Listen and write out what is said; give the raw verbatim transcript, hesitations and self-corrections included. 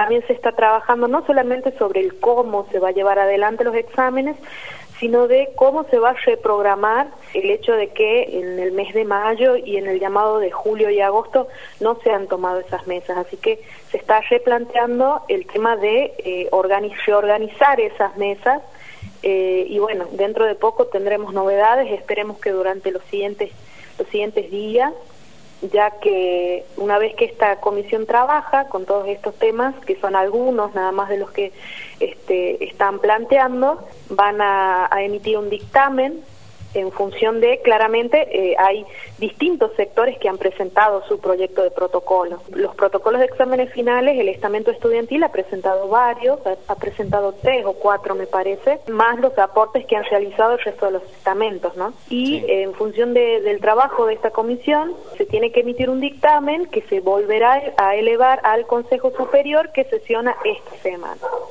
también se está trabajando no solamente sobre el cómo se va a llevar adelante los exámenes, sino de cómo se va a reprogramar el hecho de que en el mes de mayo y en el llamado de julio y agosto no se han tomado esas mesas. Así que se está replanteando el tema de eh, organiz- reorganizar esas mesas eh, y bueno, dentro de poco tendremos novedades, esperemos que durante los siguientes, los siguientes días, ya que una vez que esta comisión trabaja con todos estos temas, que son algunos nada más de los que este, están planteando, van a, a emitir un dictamen en función de, claramente, eh, hay distintos sectores que han presentado su proyecto de protocolo. Los protocolos de exámenes finales, el estamento estudiantil ha presentado varios, ha, ha presentado tres o cuatro, me parece, más los aportes que han realizado el resto de los estamentos, ¿no? Y sí. eh, en función de, del trabajo de esta comisión, se tiene que emitir un dictamen que se volverá a elevar al Consejo Superior, que sesiona esta semana.